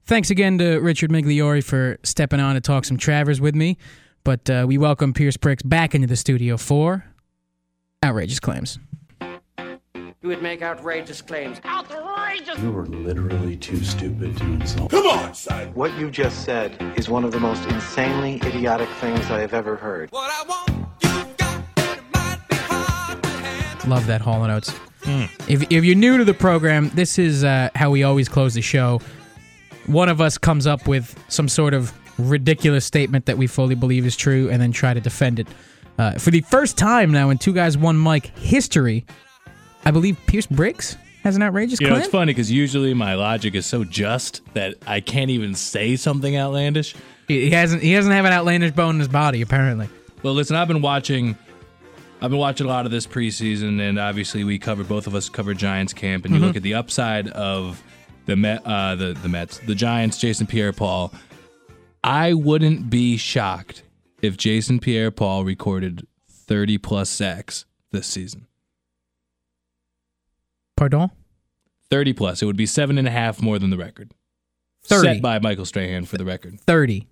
Thanks again to Richard Migliori for stepping on to talk some Travers with me. But we welcome Pierce Bricks back into the studio for Outrageous Claims. You would make outrageous claims. Outrageous! You were literally too stupid to insult. Come on, son! What you just said is one of the most insanely idiotic things I have ever heard. What I want, you got, it might be hard to handle. Love that Hall & Oates. If you're new to the program, this is how we always close the show. One of us comes up with some sort of ridiculous statement that we fully believe is true and then try to defend it. For the first time now in Two Guys, One Mic history, I believe Pierce Briggs has an outrageous claim. You know, it's funny because usually my logic is so just that I can't even say something outlandish. He doesn't have an outlandish bone in his body, apparently. Well, listen, I've been watching a lot of this preseason, and obviously both of us covered Giants camp, and you look at the upside of the Mets, the Giants, Jason Pierre-Paul. I wouldn't be shocked if Jason Pierre-Paul recorded 30-plus sacks this season. Pardon? 30-plus. It would be 7.5 more than the record. 30. Set by Michael Strahan for the record. 30.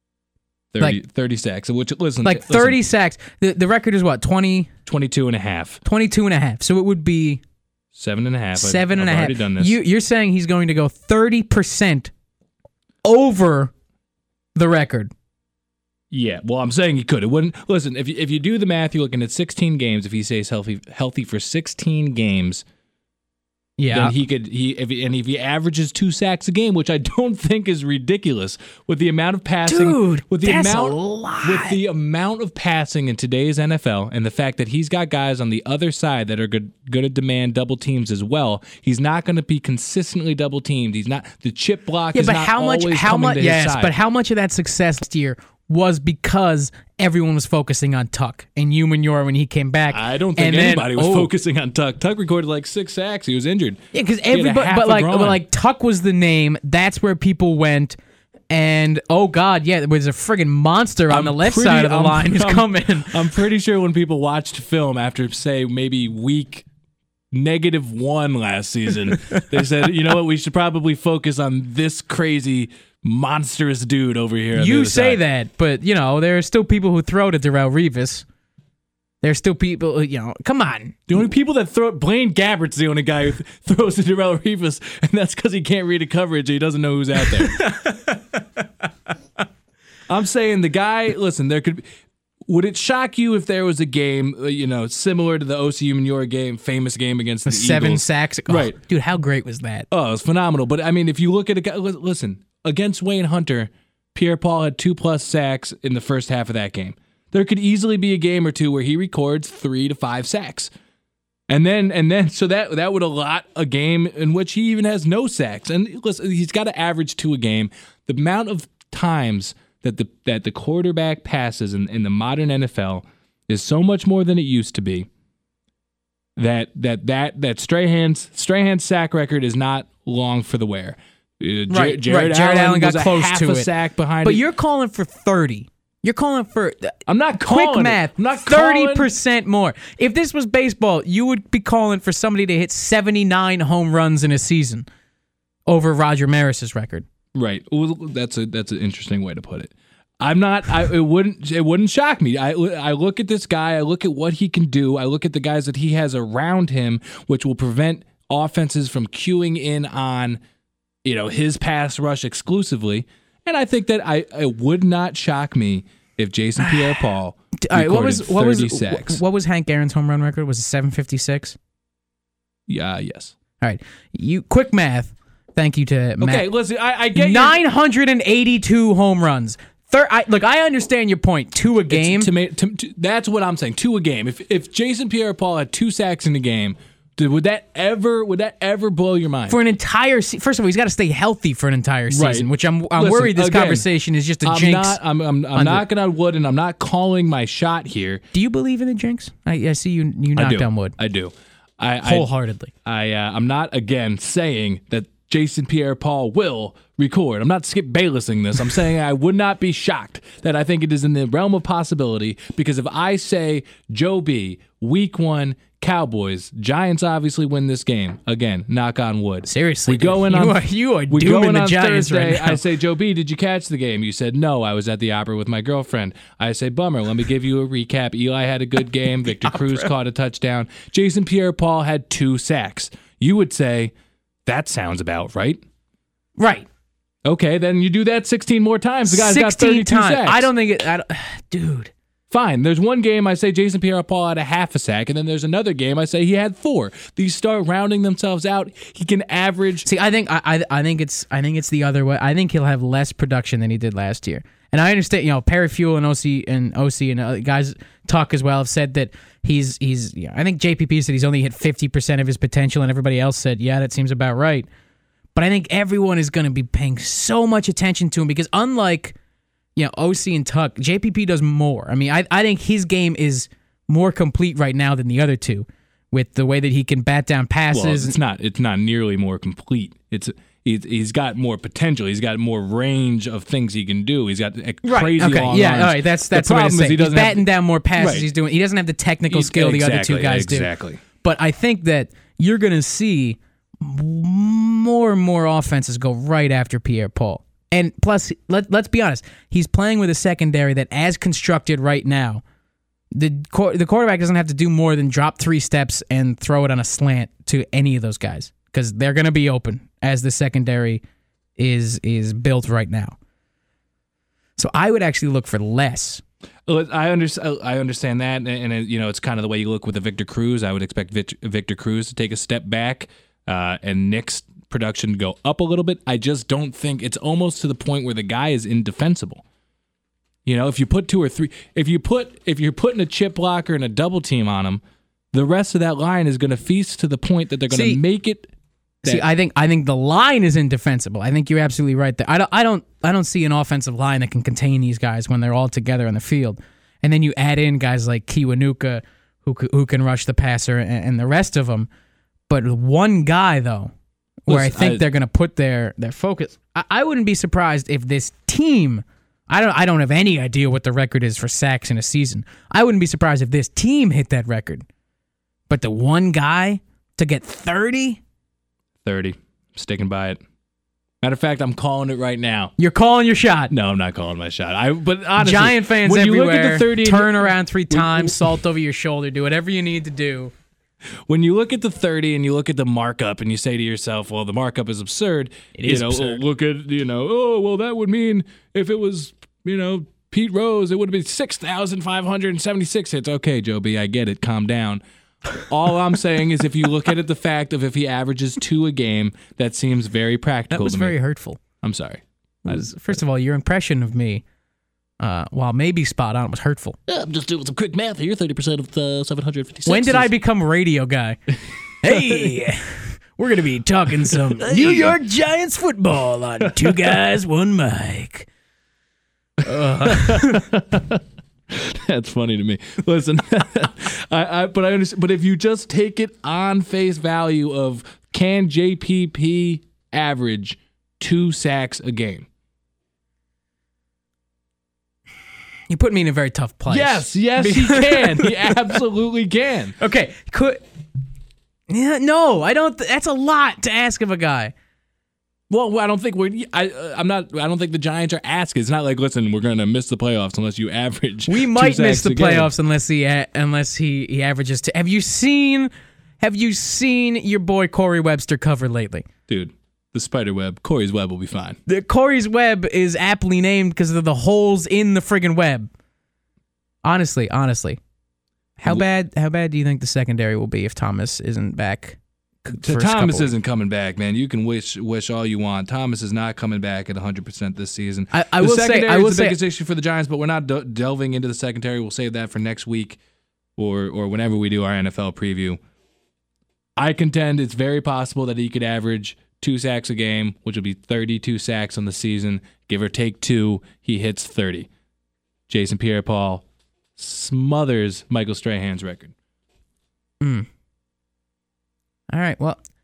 30 sacks. Which, listen, 30 sacks. The record is what, 20? 22.5. 22.5. So it would be 7.5. 7.5. I've already done this. You're saying he's going to go 30% over the record. Yeah, well, I'm saying he could. It wouldn't. Listen, if you do the math, you're looking at 16 games. If he stays healthy for 16 games, yeah, then if he averages 2 sacks a game, which I don't think is ridiculous with the amount of passing, that's a lot. With the amount of passing in today's NFL, and the fact that he's got guys on the other side that are going to demand double teams as well. He's not going to be consistently double teamed. He's not the chip block. Is not always coming to his side. But how much of that success last year was because everyone was focusing on Tuck and Hugh Manure when he came back? I don't think anybody was focusing on Tuck. Tuck recorded like 6 sacks. He was injured. Yeah, because everybody, but Tuck was the name. That's where people went. And oh god, yeah, there was a friggin' monster on the left side of the line who's coming. I'm pretty sure when people watched film after, say, maybe week -1 last season, they said, you know what, we should probably focus on this crazy monstrous dude over here. You say that, but there are still people who throw to Darrelle Revis. There's still people, come on. The only people that throw, Blaine Gabbert's the only guy who throws to Darrelle Revis, and that's because he can't read a coverage and he doesn't know who's out there. I'm saying the guy, listen, would it shock you if there was a game, similar to the OCU Manure game, famous game against the Eagles? 7 sacks? Oh, right. Dude, how great was that? Oh, it was phenomenal. But, I mean, if you look at a guy, listen, against Wayne Hunter, Pierre-Paul had 2+ sacks in the first half of that game. There could easily be a game or two where he records 3 to 5 sacks. And then so that would allot a game in which he even has no sacks. And listen, he's got to average 2 a game. The amount of times that the quarterback passes in the modern NFL is so much more than it used to be. That Strahan's sack record is not long for the wear. Jared Allen got close to a sack behind. But you're calling for 30. You're calling for I'm not calling quick math. I'm not 30% more. If this was baseball, you would be calling for somebody to hit 79 home runs in a season over Roger Maris's record. Right. Well, that's an interesting way to put it. I'm not. It wouldn't shock me. I look at this guy. I look at what he can do. I look at the guys that he has around him, which will prevent offenses from queuing in on, his pass rush exclusively. And I think that it would not shock me if Jason Pierre-Paul recorded 30 sacks. What was Hank Aaron's home run record? Was it 756? Yeah. Yes. All right. Quick math. Thank you to Matt. Okay, listen, I get 982 home runs. I understand your point. 2 a game. That's what I'm saying. 2 a game. If Jason Pierre-Paul had 2 sacks in a game, would that ever blow your mind? For an entire season? First of all, he's got to stay healthy for an entire season, which I'm worried this conversation is just a jinx. I'm knocking on wood, and I'm not calling my shot here. Do you believe in the jinx? I see you knocked on wood. I do. Wholeheartedly. I'm not, again, saying that Jason Pierre-Paul will record. I'm not Skip Baylessing this. I'm saying I would not be shocked that I think it is in the realm of possibility, because if I say Joe B, week 1, Cowboys, Giants obviously win this game. Again, knock on wood. Seriously, we go in dude. on you are we go dooming in the on Giants Thursday. right now. I say, Joe B, did you catch the game? You said no. I was at the opera with my girlfriend. I say, bummer. Let me give you a recap. Eli had a good game. Victor Cruz caught a touchdown. Jason Pierre-Paul had 2 sacks. You would say that sounds about right. Right. Okay, then you do that 16 more times. The guy's got 16 32 times. sacks. I don't think it. Dude. Fine. There's one game I say Jason Pierre-Paul had a half a sack, and then there's another game I say he had 4. These start rounding themselves out. He can average. See, I think it's the other way. I think he'll have less production than he did last year. And I understand, Perry Fuel and OC and guys talk as well have said that he's. I think JPP said he's only hit 50% of his potential, and everybody else said, yeah, that seems about right. But I think everyone is going to be paying so much attention to him because unlike, OC and Tuck, JPP does more. I mean, I think his game is more complete right now than the other two with the way that he can bat down passes. Well, it's not nearly more complete. He's got more potential. He's got more range of things he can do. He's got crazy long arms. All right, that's what I'm saying. He's batting down more passes. He doesn't have the technical skill the other two guys do. Exactly. But I think that you're going to see more and more offenses go right after Pierre-Paul. And plus, let's be honest, he's playing with a secondary that, as constructed right now, the quarterback doesn't have to do more than drop 3 steps and throw it on a slant to any of those guys because they're going to be open as the secondary is built right now. So I would actually look for less. I understand that, and it's kind of the way you look with the Victor Cruz. I would expect Victor Cruz to take a step back and Nick's production to go up a little bit. I just don't think it's almost to the point where the guy is indefensible. If you put 2 or 3, if you're putting a chip blocker and a double team on him, the rest of that line is going to feast to the point that they're going to make it. I think the line is indefensible. I think you're absolutely right there. I don't see an offensive line that can contain these guys when they're all together on the field. And then you add in guys like Kiwanuka who can rush the passer and the rest of them. But one guy though, where I think they're going to put their focus. I wouldn't be surprised if this team. I don't have any idea what the record is for sacks in a season. I wouldn't be surprised if this team hit that record. But the one guy to get 30. 30. Sticking by it. Matter of fact, I'm calling it right now. You're calling your shot. No, I'm not calling my shot. But honestly, Giant fans when everywhere. You look at the 30 turn around 3 times, salt over your shoulder, do whatever you need to do. When you look at the 30 and you look at the markup and you say to yourself, well, the markup is absurd. It is absurd. Look at, that would mean if it was, Pete Rose, it would have been 6,576 hits. Okay, Joe B, I get it. Calm down. All I'm saying is if you look at it, the fact of if he averages 2 a game, that seems very practical That was to me. very hurtful. I'm sorry. First of all, your impression of me, while maybe spot on, was hurtful. I'm just doing some quick math here. 30% of the 756. When did I become a radio guy? Hey, we're going to be talking some New York Giants football on 2 Guys, 1 Mic. That's funny to me. Listen, but I understand. But if you just take it on face value of can JPP average 2 sacks a game? You put me in a very tough place. Yes, he can. He absolutely can. Okay, no, I don't. That's a lot to ask of a guy. Well, I don't think I don't think the Giants are asking. It's not like, listen, we're going to miss the playoffs unless you average. We 2 might miss sacks the a game. playoffs unless he averages 2. Have you seen your boy Corey Webster cover lately? Dude, the spider web, Corey's web will be fine. The Corey's web is aptly named because of the holes in the friggin' web. Honestly, how bad do you think the secondary will be if Thomas isn't back? Thomas isn't coming back, man. You can wish all you want. Thomas is not coming back at 100% this season. I will say the biggest issue for the Giants, but we're not delving into the secondary. We'll save that for next week or whenever we do our NFL preview. I contend it's very possible that he could average 2 sacks a game, which would be 32 sacks on the season. Give or take 2, he hits 30. Jason Pierre-Paul smothers Michael Strahan's record. All right, well,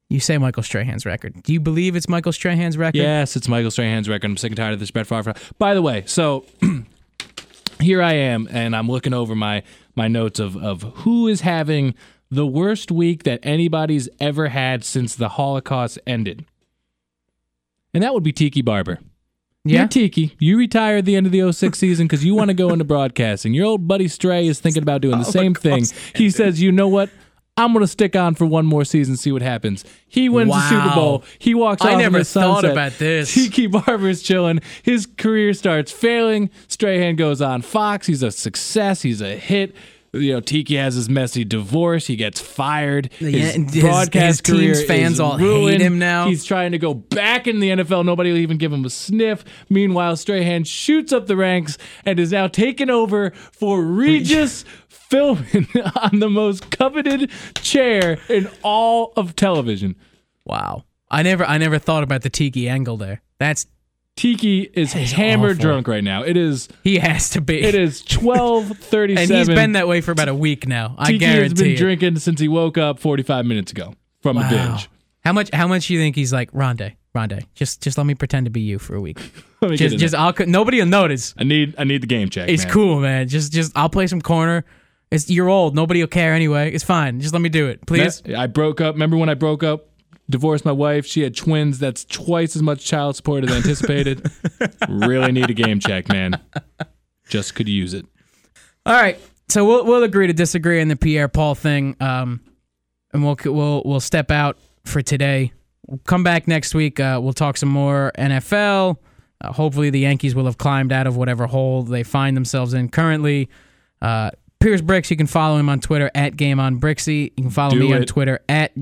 You say Michael Strahan's record. Do you believe it's Michael Strahan's record? Yes, it's Michael Strahan's record. I'm sick and tired of this Brett Favre. By the way, so here I am, and I'm looking over my notes of who is having the worst week that anybody's ever had since the Holocaust ended. And that would be Tiki Barber. Yeah? You're Tiki. You retired at the end of the 06 season because you want to go into broadcasting. Your old buddy Stray is thinking about doing the same thing. He says, you know what? I'm going to stick on for one more season, see what happens. He wins the Super Bowl. He walks off I never in the sunset. thought about this. Tiki Barber's chilling. His career starts failing. Strahan goes on Fox. He's a success. He's a hit. Tiki has his messy divorce. He gets fired. His broadcast his career team's fans is all ruined. hate him now. He's trying to go back in the NFL. Nobody will even give him a sniff. Meanwhile, Strahan shoots up the ranks and is now taken over for Regis Philbin on the most coveted chair in all of television. Wow. I never thought about the Tiki angle there. Tiki is hammered awful. drunk right now. He has to be. It is 12:37. And he's been that way for about a week now. I Tiki guarantee has been it. drinking since he woke up 45 minutes ago from a binge. How much do you think he's like, Rondé, just let me pretend to be you for a week. Let me get in there. Nobody will notice. I need the game check. It's man. cool, man. Just I'll play some corner. You're old. Nobody will care anyway. It's fine. Just let me do it, please. I broke up. Remember when I broke up? Divorced my wife. She had twins. That's twice as much child support as anticipated. Really need a game check, man. Just could use it. All right. So we'll agree to disagree on the Pierre Paul thing, and we'll step out for today. We'll come back next week. We'll talk some more NFL. Hopefully the Yankees will have climbed out of whatever hole they find themselves in currently. Piers Bricks, you can follow him on Twitter at GameOnBrixie. You can follow me on Twitter at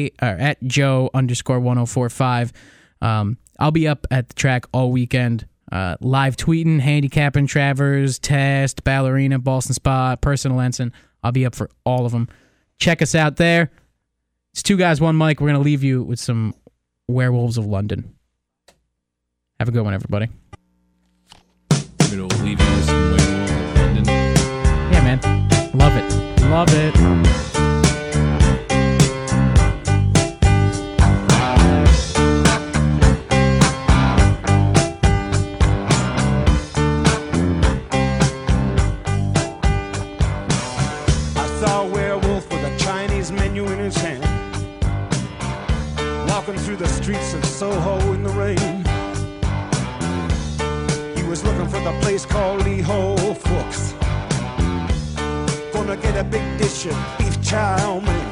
Joe_1045. I'll be up at the track all weekend, live tweeting, handicapping Travers, Test, Ballerina, Boston Spa, Personal Ensign. I'll be up for all of them. Check us out there. It's Two Guys, One Mic. We're going to leave you with some Werewolves of London. Have a good one, everybody. We'll leave you with some Werewolves of London. Yeah, man. Love it. Love it. I saw a werewolf with a Chinese menu in his hand, walking through the streets of Soho in the rain. He was looking for the place called Lee Ho Fooks. Gonna get a big dish of beef chow mein.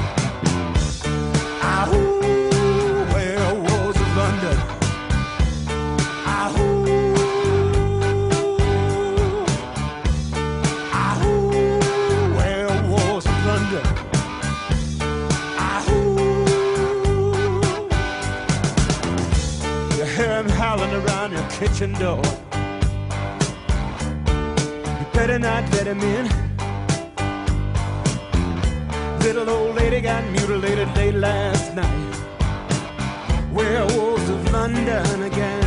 Ahoo, werewolves of London. Ahoo, ahoo, werewolves of London. Ahoo, you hear him howling around your kitchen door. You better not let him in. Little old lady got mutilated late last night. Werewolves of London again.